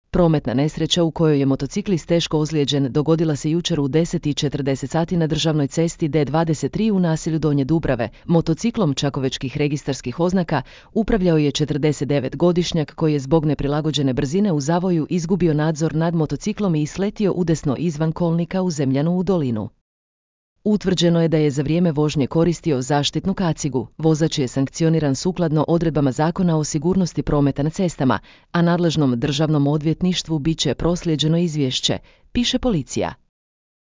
Prometna nesreća u kojoj je motociklist teško ozlijeđen dogodila se jučer u 10:40 sati na državnoj cesti D23 u naselju Donje Dubrave. Motociklom čakovečkih registarskih oznaka upravljao je 49-godišnjak koji je zbog neprilagođene brzine u zavoju izgubio nadzor nad motociklom i sletio udesno izvan kolnika u Zemljanu u dolinu. Utvrđeno je da je za vrijeme vožnje koristio zaštitnu kacigu. Vozač je sankcioniran sukladno odredbama Zakona o sigurnosti prometa na cestama, a nadležnom državnom odvjetništvu bit će proslijeđeno izvješće, piše policija.